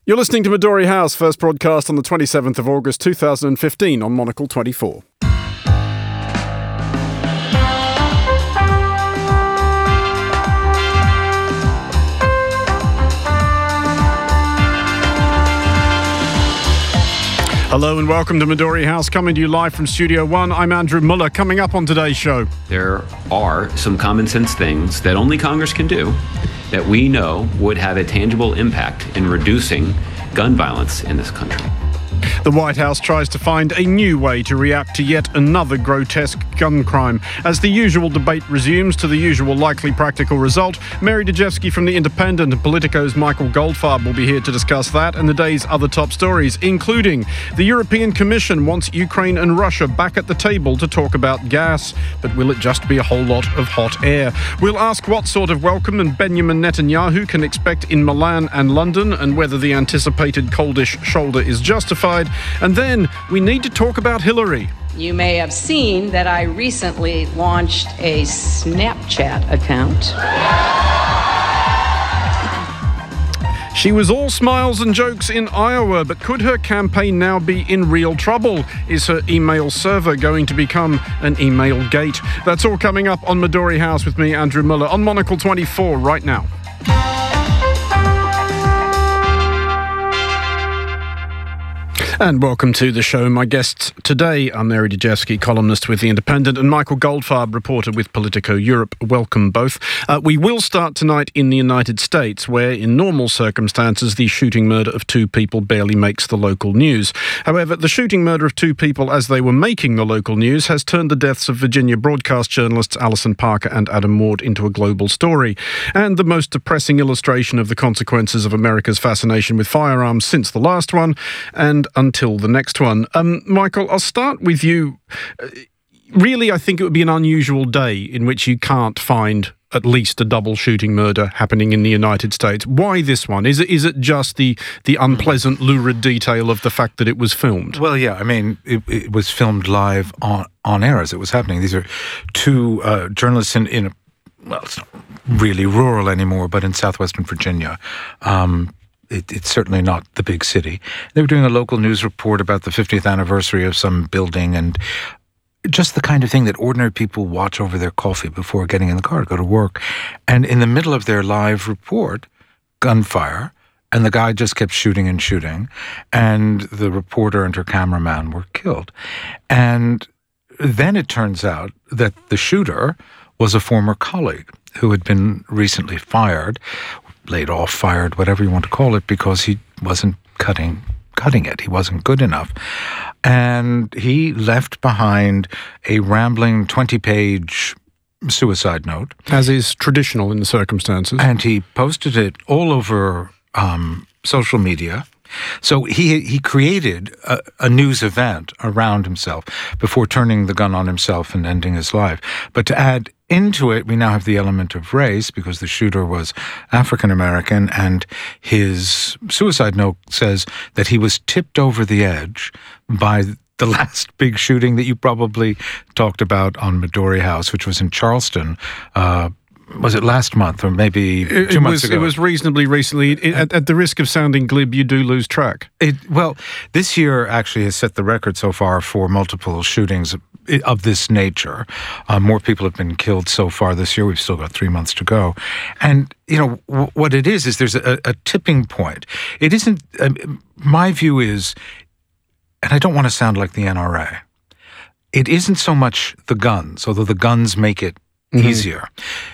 You're listening to Midori House, first broadcast on the 27th of August 2015 on Monocle 24. Hello and welcome to Midori House, coming to you live from Studio One. I'm Andrew Muller. Coming up on today's show, there are some common sense things that only Congress can do that we know would have a tangible impact in reducing gun violence in this country. The White House tries to find a new way to react to yet another grotesque gun crime. As the usual debate resumes to the usual likely practical result, Mary Dejevsky from The Independent and Politico's Michael Goldfarb will be here to discuss that and the day's other top stories, including the European Commission wants Ukraine and Russia back at the table to talk about gas, but will it just be a whole lot of hot air? We'll ask what sort of welcome Benjamin Netanyahu can expect in Milan and London, and whether the anticipated coldish shoulder is justified. And then we need to talk about Hillary. You may have seen that I recently launched a Snapchat account. She was all smiles and jokes in Iowa, but could her campaign now be in real trouble? Is her email server going to become an email gate? That's all coming up on Midori House with me, Andrew Muller, on Monocle 24 right now. And welcome to the show. My guests today are Mary Dejevsky, columnist with The Independent, and Michael Goldfarb, reporter with Politico Europe. Welcome both. We will start tonight in the United States, where in normal circumstances the shooting murder of two people barely makes the local news. However, the shooting murder of two people as they were making the local news has turned the deaths of Virginia broadcast journalists Alison Parker and Adam Ward into a global story, and the most depressing illustration of the consequences of America's fascination with firearms since the last one, and until the next one. Michael, I'll start with you. Really, I think it would be an unusual day in which you can't find at least a double shooting murder happening in the United States. Why this one? Is it just the unpleasant, lurid detail of the fact that it was filmed? Well, yeah, I mean, it was filmed live on air as it was happening. These are two journalists in well, it's not really rural anymore, but in southwestern Virginia. It's certainly not the big city. They were doing a local news report about the 50th anniversary of some building, and just the kind of thing that ordinary people watch over their coffee before getting in the car to go to work. And in the middle of their live report, gunfire, and the guy just kept shooting and shooting, and the reporter and her cameraman were killed. And then it turns out that the shooter was a former colleague who had been recently fired, laid off, fired, whatever you want to call it, because he wasn't cutting it. He wasn't good enough. And he left behind a rambling 20-page suicide note. As is traditional in the circumstances. And he posted it all over social media. So he created a news event around himself before turning the gun on himself and ending his life. But to add into it, we now have the element of race, because the shooter was African American, and his suicide note says that he was tipped over the edge by the last big shooting that you probably talked about on Midori House, which was in Charleston. Was it last month or maybe 2 months ago? It was reasonably recently. At the risk of sounding glib, you do lose track. Well, this year actually has set the record so far for multiple shootings of this nature. More people have been killed so far this year. We've still got 3 months to go. And, you know, what it is there's a tipping point. It isn't, my view is, and I don't want to sound like the NRA, it isn't so much the guns, although the guns make it easier.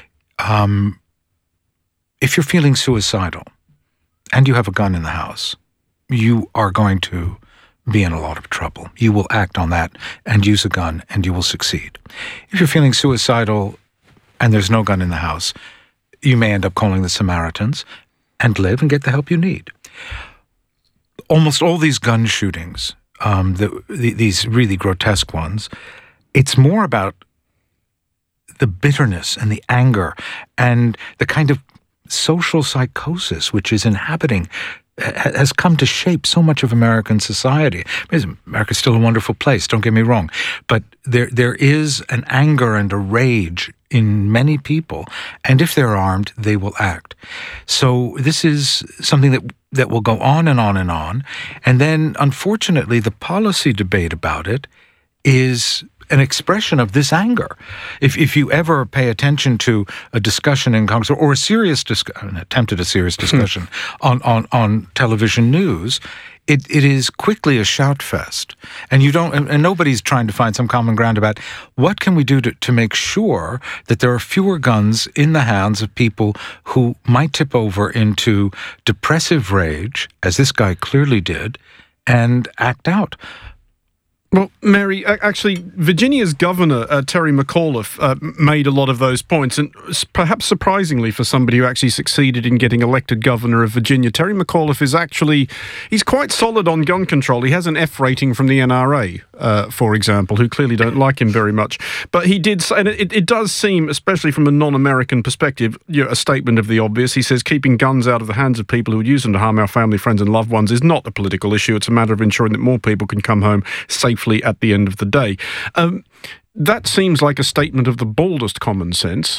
If you're feeling suicidal and you have a gun in the house, you are going to be in a lot of trouble. You will act on that and use a gun, and you will succeed. If you're feeling suicidal and there's no gun in the house, you may end up calling the Samaritans and live and get the help you need. Almost all these gun shootings, these really grotesque ones, it's more about the bitterness and the anger and the kind of social psychosis which is inhabiting has come to shape so much of American society. America's still a wonderful place, don't get me wrong, but there is an anger and a rage in many people, and if they're armed, they will act. So this is something that will go on and on and on, and then, unfortunately, the policy debate about it is an expression of this anger. If you ever pay attention to a discussion in Congress or a serious an attempt at a serious discussion on television news, it is quickly a shout fest, and nobody's trying to find some common ground about what can we do to make sure that there are fewer guns in the hands of people who might tip over into depressive rage, as this guy clearly did, and act out. Well, Mary, actually, Virginia's governor, Terry McAuliffe, made a lot of those points, and perhaps surprisingly for somebody who actually succeeded in getting elected governor of Virginia, Terry McAuliffe he's quite solid on gun control. He has an F rating from the NRA, for example, who clearly don't like him very much. But he did say, and it does seem, especially from a non-American perspective, a statement of the obvious. He says keeping guns out of the hands of people who would use them to harm our family, friends and loved ones is not a political issue. It's a matter of ensuring that more people can come home safely at the end of the day. That seems like a statement of the baldest common sense.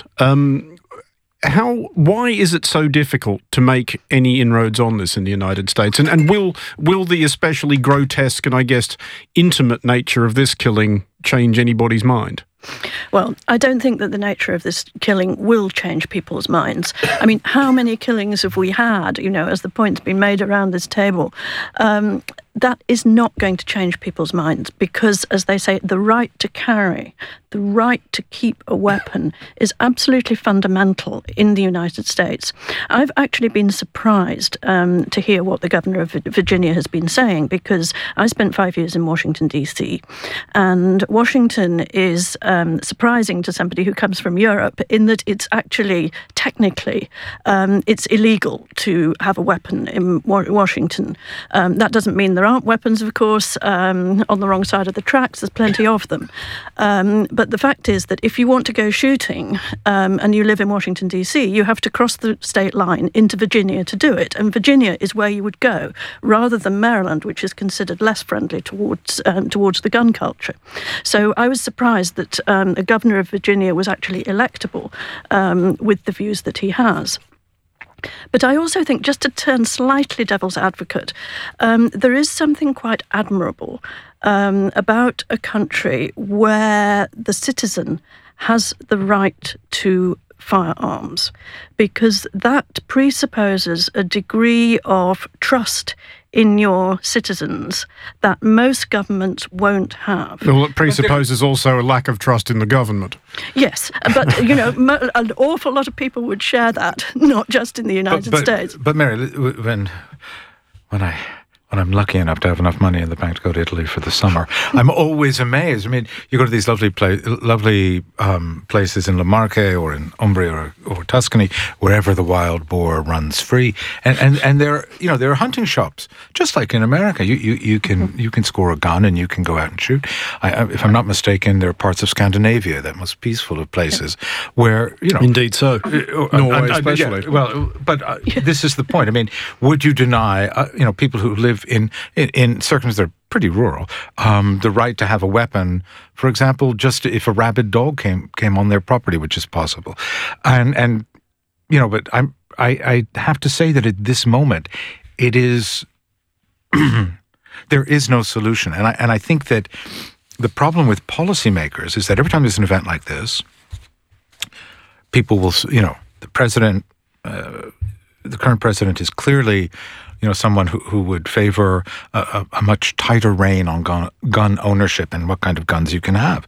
Why is it so difficult to make any inroads on this in the United States? And will the especially grotesque and, I guess, intimate nature of this killing change anybody's mind? Well, I don't think that the nature of this killing will change people's minds. I mean, how many killings have we had, as the point's been made around this table? That is not going to change people's minds because, as they say, the right to carry, the right to keep a weapon is absolutely fundamental in the United States. I've actually been surprised to hear what the governor of Virginia has been saying, because I spent 5 years in Washington, D.C., and Washington is surprising to somebody who comes from Europe in that it's actually, technically, it's illegal to have a weapon in Washington. That doesn't mean there aren't weapons, of course, on the wrong side of the tracks. There's plenty of them. But the fact is that if you want to go shooting and you live in Washington, D.C., you have to cross the state line into Virginia to do it. And Virginia is where you would go, rather than Maryland, which is considered less friendly towards the gun culture. So I was surprised that a governor of Virginia was actually electable with the views that he has. But I also think, just to turn slightly devil's advocate, there is something quite admirable about a country where the citizen has the right to firearms, because that presupposes a degree of trust in your citizens that most governments won't have. Well, it presupposes also a lack of trust in the government. Yes, but, an awful lot of people would share that, not just in the United States. But Mary, when I'm lucky enough to have enough money in the bank to go to Italy for the summer, I'm always amazed. I mean, you go to these lovely places in Le Marche or in Umbria or Tuscany, wherever the wild boar runs free, and there are hunting shops just like in America. You can score a gun and you can go out and shoot. If I'm not mistaken, there are parts of Scandinavia, that most peaceful of places, where Indeed, so Norway especially. This is the point. I mean, would you deny people who live in circumstances that are pretty rural, the right to have a weapon, for example, just if a rabid dog came on their property, which is possible, and but I have to say that at this moment, it is there is no solution, and I think that the problem with policymakers is that every time there's an event like this, people will, the president, the current president is clearly someone who would favor a much tighter rein on gun ownership and what kind of guns you can have.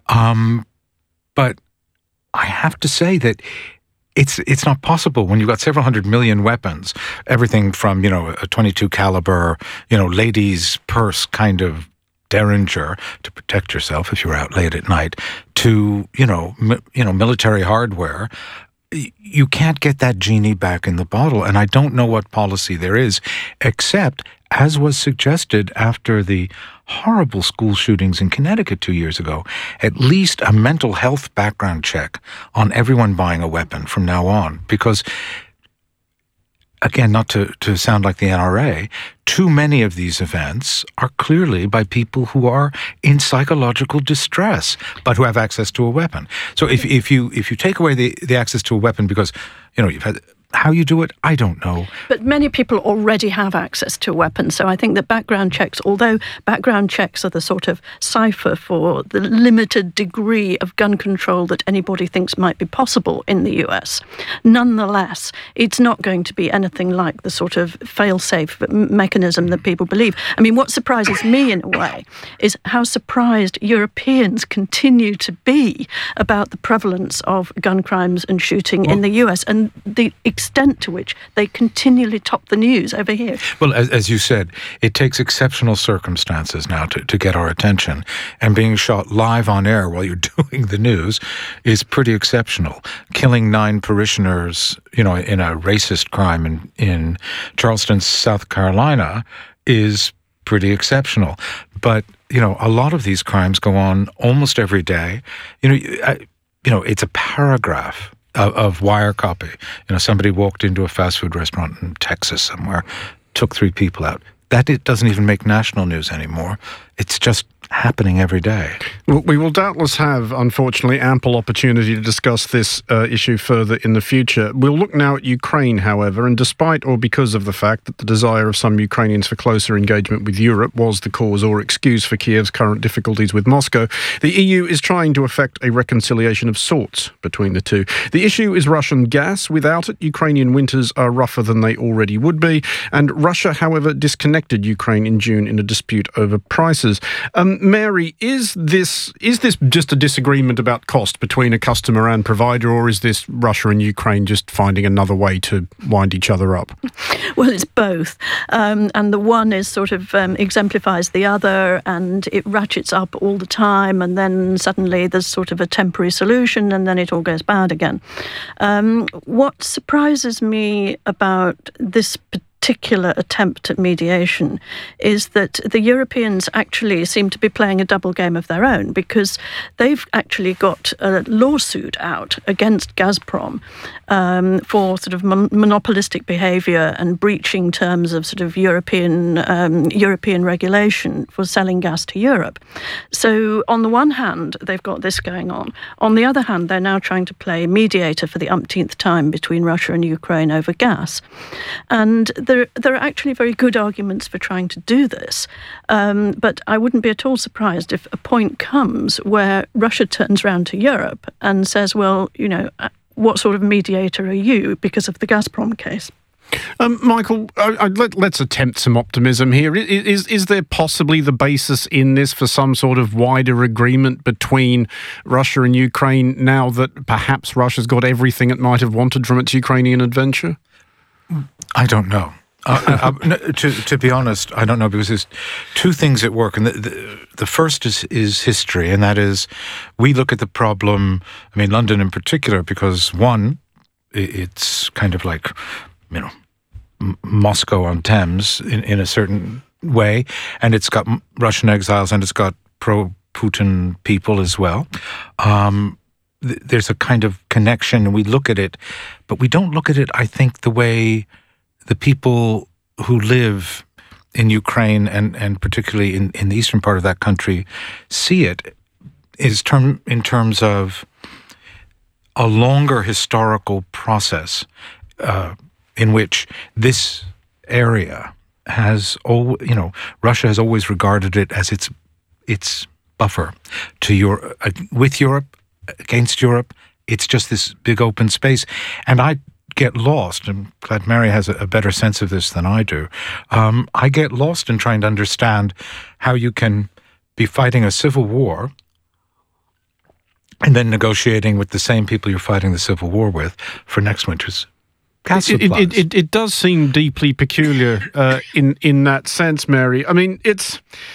But I have to say that it's not possible when you've got several hundred million weapons, everything from, a 22 caliber, ladies' purse kind of Derringer to protect yourself if you're out late at night, to, military hardware. You can't get that genie back in the bottle, and I don't know what policy there is, except, as was suggested after the horrible school shootings in Connecticut 2 years ago, at least a mental health background check on everyone buying a weapon from now on, because again, not to sound like the NRA, too many of these events are clearly by people who are in psychological distress, but who have access to a weapon. So if you take away the access to a weapon because, you've had... How you do it, I don't know. But many people already have access to a weapon. So I think that background checks, although background checks are the sort of cipher for the limited degree of gun control that anybody thinks might be possible in the US, nonetheless, it's not going to be anything like the sort of fail-safe mechanism that people believe. I mean, what surprises me in a way is how surprised Europeans continue to be about the prevalence of gun crimes and shooting in the US and the extent to which they continually top the news over here. Well, as you said, it takes exceptional circumstances now to get our attention, and being shot live on air while you're doing the news is pretty exceptional. Killing 9 parishioners, in a racist crime in Charleston, South Carolina is pretty exceptional. But, a lot of these crimes go on almost every day. It's a paragraph of wire copy. Somebody walked into a fast food restaurant in Texas somewhere, took 3 people out. That it doesn't even make national news anymore. It's just happening every day. Well, we will doubtless have, unfortunately, ample opportunity to discuss this issue further in the future. We'll look now at Ukraine, however, and despite or because of the fact that the desire of some Ukrainians for closer engagement with Europe was the cause or excuse for Kiev's current difficulties with Moscow, the EU is trying to effect a reconciliation of sorts between the two. The issue is Russian gas. Without it, Ukrainian winters are rougher than they already would be, and Russia, however, disconnected Ukraine in June in a dispute over prices. Mary, is this just a disagreement about cost between a customer and provider, or is this Russia and Ukraine just finding another way to wind each other up? Well, it's both. And the one is sort of exemplifies the other, and it ratchets up all the time, and then suddenly there's sort of a temporary solution, and then it all goes bad again. What surprises me about this particular attempt at mediation is that the Europeans actually seem to be playing a double game of their own, because they've actually got a lawsuit out against Gazprom for sort of monopolistic behaviour and breaching terms of sort of European regulation for selling gas to Europe. So on the one hand, they've got this going on. On the other hand, they're now trying to play mediator for the umpteenth time between Russia and Ukraine over gas. And there are actually very good arguments for trying to do this, but I wouldn't be at all surprised if a point comes where Russia turns around to Europe and says, well, what sort of mediator are you because of the Gazprom case? Michael, let's attempt some optimism here. Is there possibly the basis in this for some sort of wider agreement between Russia and Ukraine now that perhaps Russia's got everything it might have wanted from its Ukrainian adventure? I don't know. To be honest, I don't know, because there's 2 things at work, and the first is history, and that is we look at the problem. I mean, London in particular, because one, it's kind of like Moscow on Thames in a certain way, and it's got Russian exiles and it's got pro-Putin people as well. There's a kind of connection, and we look at it, but we don't look at it, I think, the way the people who live in Ukraine and particularly in the eastern part of that country see it in terms of a longer historical process in which this area has, Russia has always regarded it as its buffer to with Europe, against Europe. It's just this big open space, and I get lost. I'm glad Mary has a better sense of this than I do. I get lost in trying to understand how you can be fighting a civil war and then negotiating with the same people you're fighting the civil war with for next winter's gas supplies. It does seem deeply peculiar in that sense, Mary. I mean,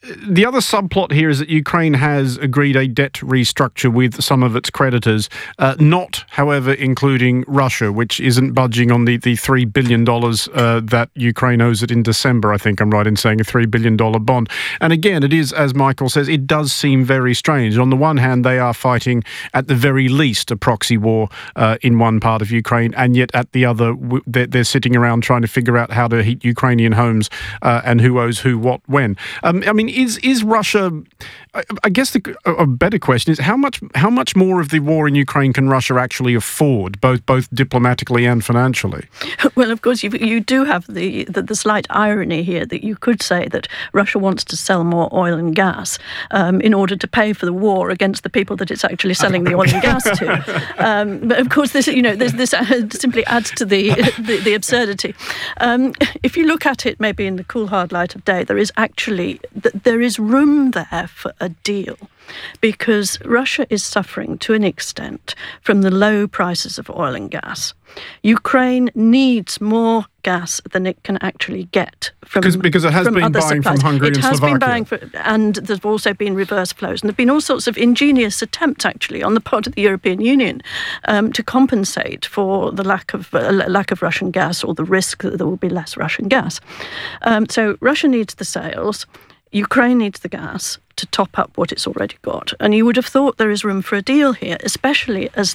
the other subplot here is that Ukraine has agreed a debt restructure with some of its creditors, not, however, including Russia, which isn't budging on the $3 billion that Ukraine owes it in December. I think I'm right in saying a $3 billion bond. And again, it is, as Michael says, it does seem very strange. On the one hand, they are fighting, at the very least, a proxy war in one part of Ukraine, and yet at the other, they're sitting around trying to figure out how to heat Ukrainian homes and who owes who what when. I mean, is Russia? I guess a better question is how much more of the war in Ukraine can Russia actually afford, both diplomatically and financially? Well, of course, you do have the slight irony here that you could say that Russia wants to sell more oil and gas in order to pay for the war against the people that it's actually selling the oil and gas to. But of course, this simply adds to the absurdity. If you look at it, maybe in the cool hard light of day, there is room there for a deal, because Russia is suffering to an extent from the low prices of oil and gas. Ukraine needs more gas than it can actually get because it has been buying from Hungary and Slovakia. It has been buying, and there's also been reverse flows. And there have been all sorts of ingenious attempts, actually, on the part of the European Union to compensate for the lack of Russian gas, or the risk that there will be less Russian gas. So Russia needs the sales. Ukraine needs the gas to top up what it's already got. And you would have thought there is room for a deal here, especially as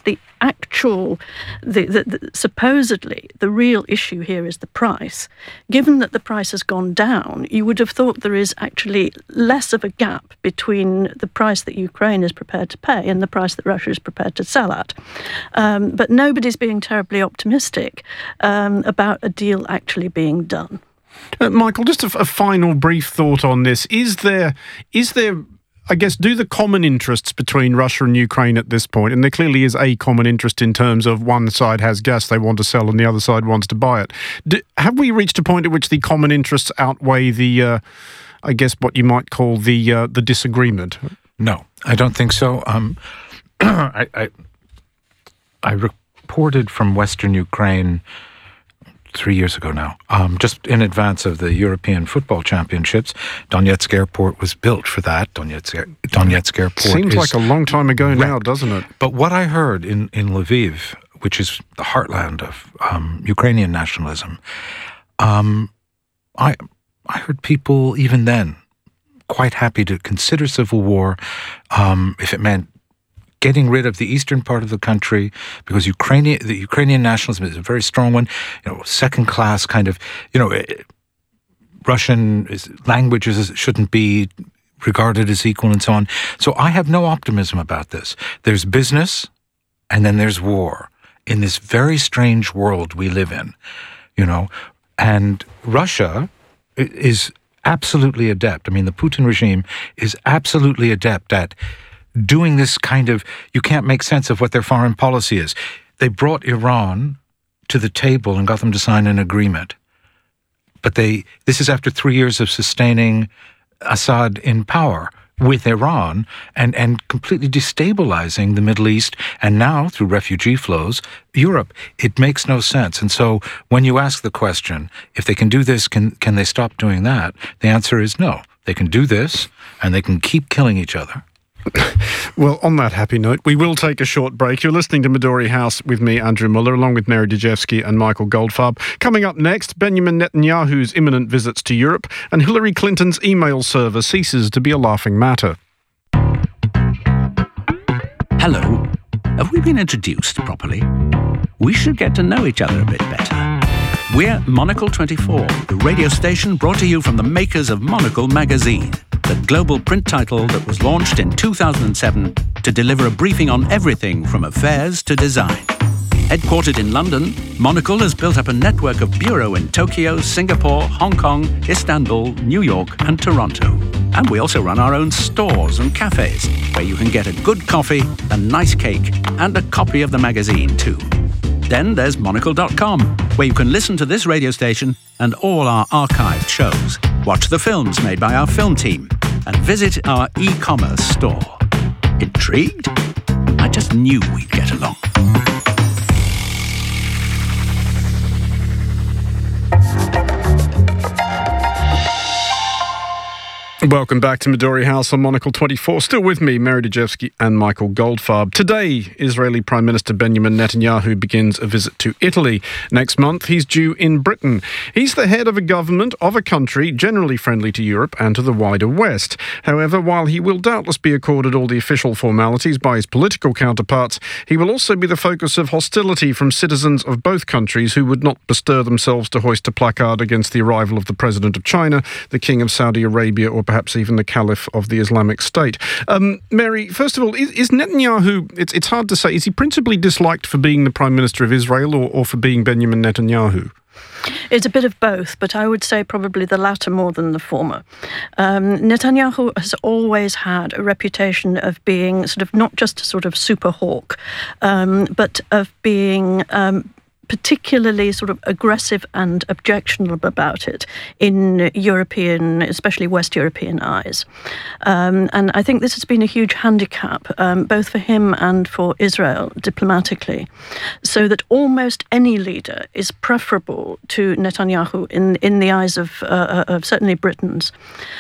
supposedly the real issue here is the price. Given that the price has gone down, you would have thought there is actually less of a gap between the price that Ukraine is prepared to pay and the price that Russia is prepared to sell at. But nobody's being terribly optimistic about a deal actually being done. Michael, just a final brief thought on this. Is there, I guess, do the common interests between Russia and Ukraine at this point, and there clearly is a common interest in terms of one side has gas they want to sell and the other side wants to buy it. Have we reached a point at which the common interests outweigh the, I guess, what you might call the disagreement? No, I don't think so. I reported from Western Ukraine 3 years ago now, just in advance of the European Football Championships. Donetsk Airport was built for that. Donetsk Airport seems like a long time ago now, doesn't it? But what I heard in Lviv, which is the heartland of Ukrainian nationalism, I heard people even then quite happy to consider civil war if it meant getting rid of the eastern part of the country, because the Ukrainian nationalism is a very strong one, second-class kind of, Russian languages shouldn't be regarded as equal and so on. So I have no optimism about this. There's business and then there's war in this very strange world we live in, and Russia is absolutely adept. I mean, the Putin regime is absolutely adept at doing this kind of, you can't make sense of what their foreign policy is. They brought Iran to the table and got them to sign an agreement. But this is after 3 years of sustaining Assad in power with Iran and completely destabilizing the Middle East, and now, through refugee flows, Europe. It makes no sense. And so when you ask the question, if they can do this, can they stop doing that? The answer is no. They can do this, and they can keep killing each other. Well, on that happy note, we will take a short break. You're listening to Midori House with me, Andrew Muller, along with Mary Dejevsky and Michael Goldfarb. Coming up next, Benjamin Netanyahu's imminent visits to Europe, and Hillary Clinton's email server ceases to be a laughing matter. Hello. Have we been introduced properly? We should get to know each other a bit better. We're Monocle 24, the radio station brought to you from the makers of Monocle magazine, the global print title that was launched in 2007 to deliver a briefing on everything from affairs to design. Headquartered in London, Monocle has built up a network of bureaux in Tokyo, Singapore, Hong Kong, Istanbul, New York and Toronto. And we also run our own stores and cafes where you can get a good coffee, a nice cake and a copy of the magazine too. Then there's Monocle.com, where you can listen to this radio station and all our archived shows, watch the films made by our film team, and visit our e-commerce store. Intrigued? I just knew we'd get along. Welcome back to Midori House on Monocle 24. Still with me, Mary Dejevsky and Michael Goldfarb. Today, Israeli Prime Minister Benjamin Netanyahu begins a visit to Italy. Next month, he's due in Britain. He's the head of a government of a country generally friendly to Europe and to the wider West. However, while he will doubtless be accorded all the official formalities by his political counterparts, he will also be the focus of hostility from citizens of both countries who would not bestir themselves to hoist a placard against the arrival of the President of China, the King of Saudi Arabia, or perhaps even the Caliph of the Islamic State. Mary, first of all, is Netanyahu, it's hard to say, is he principally disliked for being the Prime Minister of Israel or for being Benjamin Netanyahu? It's a bit of both, but I would say probably the latter more than the former. Netanyahu has always had a reputation of being sort of not just a sort of super hawk, but of being particularly sort of aggressive and objectionable about it in European, especially West European eyes. And I think this has been a huge handicap, both for him and for Israel diplomatically, so that almost any leader is preferable to Netanyahu in the eyes of certainly Britons.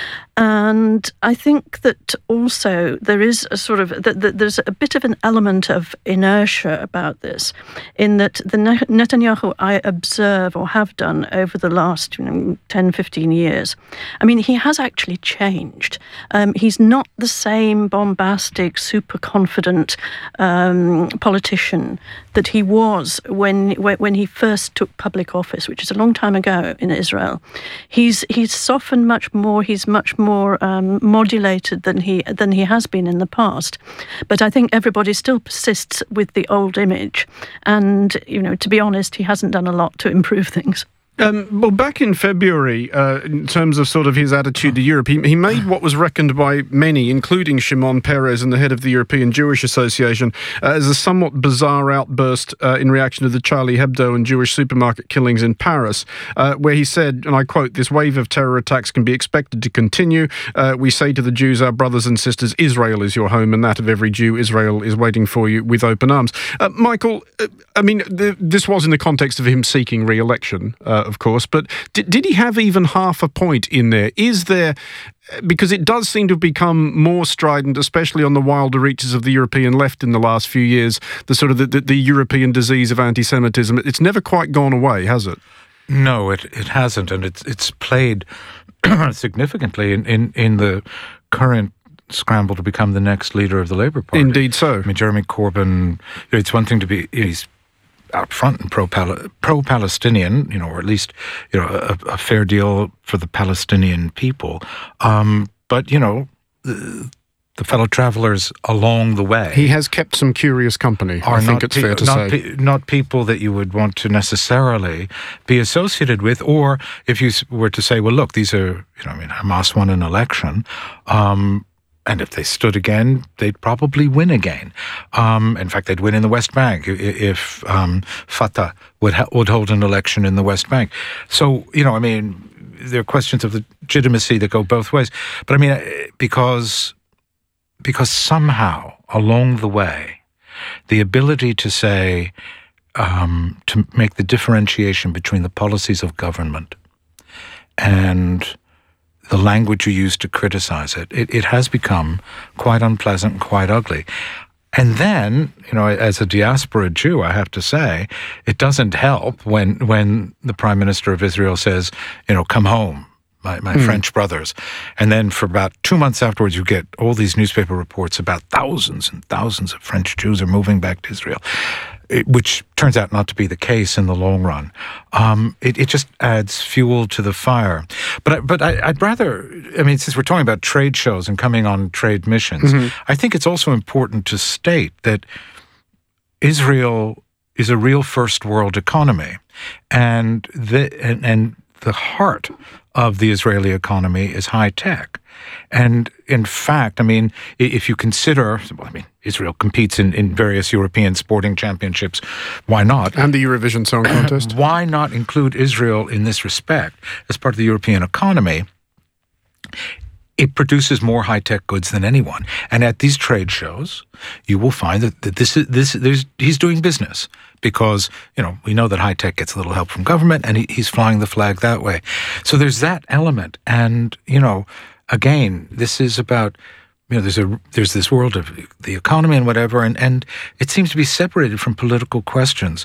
And I think that also there is a sort of there's a bit of an element of inertia about this, in that the Netanyahu I observe or have done over the last 10, 15 years, I mean, he has actually changed. He's not the same bombastic, super confident politician that he was when he first took public office, which is a long time ago in Israel. He's softened much more. He's much more modulated than he has been in the past. But I think everybody still persists with the old image, and to be honest, he hasn't done a lot to improve things. Well, back in February, in terms of sort of his attitude to Europe, he made what was reckoned by many, including Shimon Peres and the head of the European Jewish Association, as a somewhat bizarre outburst in reaction to the Charlie Hebdo and Jewish supermarket killings in Paris, where he said, and I quote, "This wave of terror attacks can be expected to continue. We say to the Jews, our brothers and sisters, Israel is your home, and that of every Jew, Israel is waiting for you with open arms." Michael, I mean, this was in the context of him seeking re-election, of course, but did he have even half a point in there? Is there, because it does seem to have become more strident, especially on the wilder reaches of the European left in the last few years, the sort of the European disease of anti-Semitism. It's never quite gone away, has it? No, it hasn't, and it's played significantly in the current scramble to become the next leader of the Labour Party. Indeed so. I mean, Jeremy Corbyn, it's one thing to be, he's out front and pro-Palestinian, or at least, a fair deal for the Palestinian people. But, the fellow travellers along the way. He has kept some curious company, I think it's fair to say. Not people that you would want to necessarily be associated with, or if you were to say, well, look, these are, Hamas won an election, and if they stood again, they'd probably win again. In fact, they'd win in the West Bank if Fatah would hold an election in the West Bank. So, there are questions of legitimacy that go both ways. But because somehow along the way, the ability to say, to make the differentiation between the policies of government and the language you use to criticize it has become quite unpleasant and quite ugly. And then, as a diaspora Jew, I have to say, it doesn't help when the Prime Minister of Israel says, come home, my French brothers. And then for about 2 months afterwards, you get all these newspaper reports about thousands and thousands of French Jews are moving back to Israel, which turns out not to be the case in the long run. It just adds fuel to the fire. But I'd rather, since we're talking about trade shows and coming on trade missions, I think it's also important to state that Israel is a real first world economy, and the heart of the Israeli economy is high tech. And in fact, if you consider, Israel competes in various European sporting championships, why not? And the Eurovision Song Contest. Why not include Israel in this respect as part of the European economy? It produces more high-tech goods than anyone. And at these trade shows, you will find that he's doing business because, we know that high-tech gets a little help from government and he's flying the flag that way. So there's that element. And, again, this is about, there's this world of the economy and whatever, and it seems to be separated from political questions.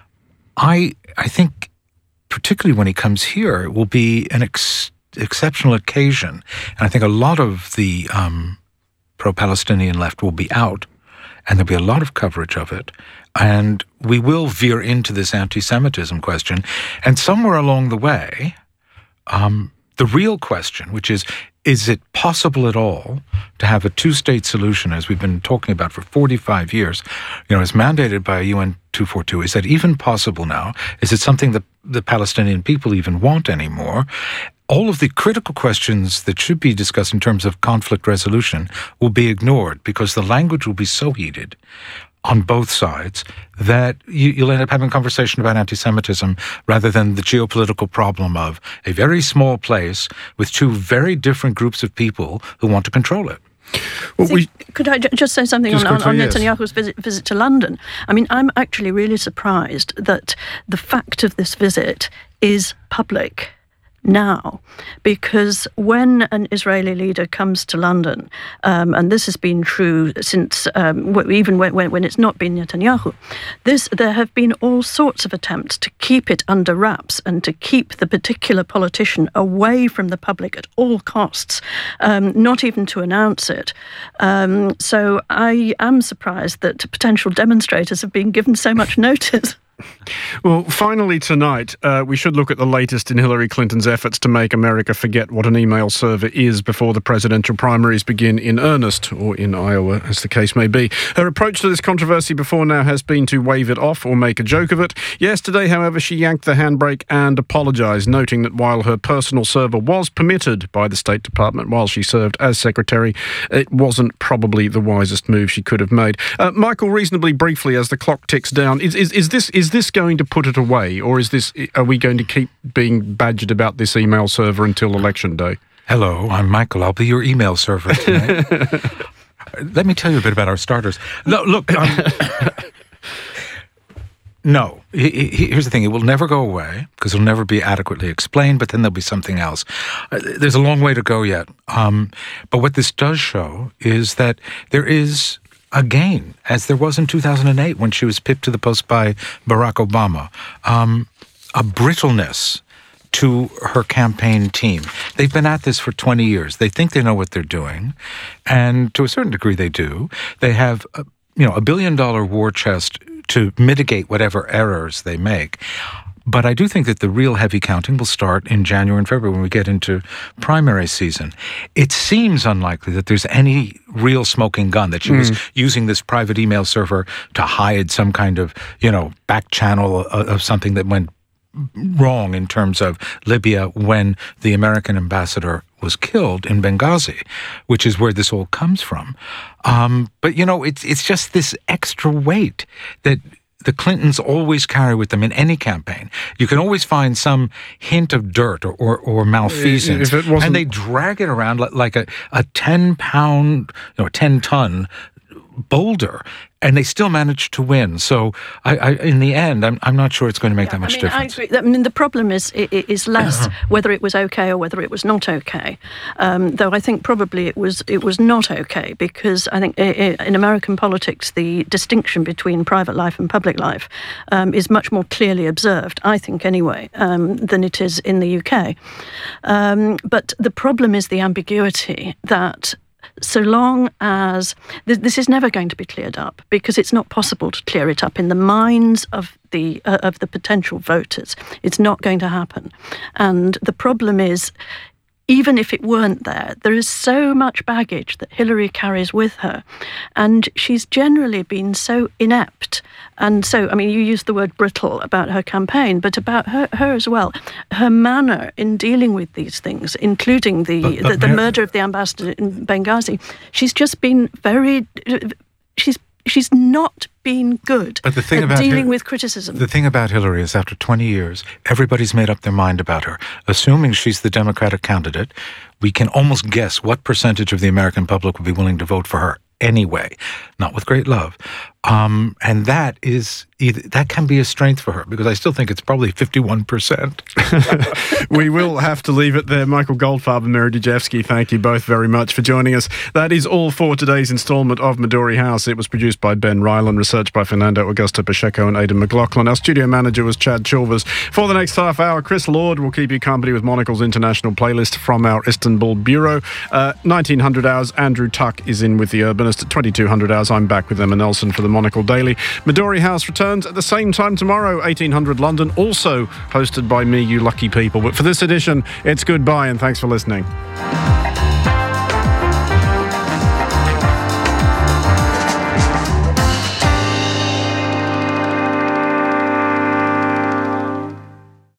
I think, particularly when he comes here, it will be an exceptional occasion. And I think a lot of the pro-Palestinian left will be out, and there'll be a lot of coverage of it. And we will veer into this anti-Semitism question. And somewhere along the way, the real question, which is it possible at all to have a two-state solution, as we've been talking about for 45 years, as mandated by UN 242? Is that even possible now? Is it something that the Palestinian people even want anymore? All of the critical questions that should be discussed in terms of conflict resolution will be ignored because the language will be so heated on both sides that you'll end up having a conversation about anti-Semitism rather than the geopolitical problem of a very small place with two very different groups of people who want to control it. Well, could I just say something on Netanyahu's visit to London? I mean, I'm actually really surprised that the fact of this visit is public now, because when an Israeli leader comes to London, and this has been true since even when it's not been Netanyahu, there have been all sorts of attempts to keep it under wraps and to keep the particular politician away from the public at all costs, not even to announce it. So I am surprised that potential demonstrators have been given so much notice. Well, finally tonight, we should look at the latest in Hillary Clinton's efforts to make America forget what an email server is before the presidential primaries begin in earnest, or in Iowa, as the case may be. Her approach to this controversy before now has been to wave it off or make a joke of it. Yesterday, however, she yanked the handbrake and apologised, noting that while her personal server was permitted by the State Department while she served as secretary, it wasn't probably the wisest move she could have made. Michael, reasonably briefly, as the clock ticks down, is this going to put it away, or are we going to keep being badgered about this email server until Election Day? Hello, I'm Michael. I'll be your email server tonight. Let me tell you a bit about our starters. No, look, no. Here's the thing. It will never go away because it'll never be adequately explained, but then there'll be something else. There's a long way to go yet. But what this does show is that there is, again, as there was in 2008 when she was pipped to the post by Barack Obama, a brittleness to her campaign team. They've been at this for 20 years. They think they know what they're doing, and to a certain degree they do. They have a $1 billion war chest to mitigate whatever errors they make. But I do think that the real heavy counting will start in January and February when we get into primary season. It seems unlikely that there's any real smoking gun, that she was using this private email server to hide some kind of, back channel of something that went wrong in terms of Libya when the American ambassador was killed in Benghazi, which is where this all comes from. But, it's just this extra weight that the Clintons always carry with them in any campaign. You can always find some hint of dirt or malfeasance, and they drag it around like a 10-pound, 10-ton boulder, and they still manage to win. So, in the end, I'm not sure it's going to make that much difference. I agree. The problem is less whether it was okay or whether it was not okay. Though I think probably it was not okay, because I think in American politics the distinction between private life and public life is much more clearly observed, I think anyway, than it is in the UK. But the problem is the ambiguity that, so long as this is never going to be cleared up, because it's not possible to clear it up in the minds of the potential voters. It's not going to happen. And the problem is, even if it weren't there is so much baggage that Hillary carries with her. And she's generally been so inept. And so, you used the word brittle about her campaign, but about her as well. Her manner in dealing with these things, including the murder of the ambassador in Benghazi, she's just been she's not been good at dealing with criticism. The thing about Hillary is, after 20 years, everybody's made up their mind about her. Assuming she's the Democratic candidate, we can almost guess what percentage of the American public would be willing to vote for her anyway, not with great love. And that can be a strength for her, because I still think it's probably 51%. We will have to leave it there. Michael Goldfarb and Mary Dejevsky, thank you both very much for joining us. That is all for today's instalment of Midori House. It was produced by Ben Ryland, researched by Fernando Augusto Pacheco and Aidan McLaughlin. Our studio manager was Chad Chilvers. For the next half hour, Chris Lord will keep you company with Monocle's international playlist from our Istanbul bureau. 1900 hours, Andrew Tuck is in with The Urbanist. At 2200 hours, I'm back with Emma Nelson for the Monocle Daily. Midori House returns at the same time tomorrow, 1800 London, also hosted by me, you lucky people. But for this edition, it's goodbye and thanks for listening.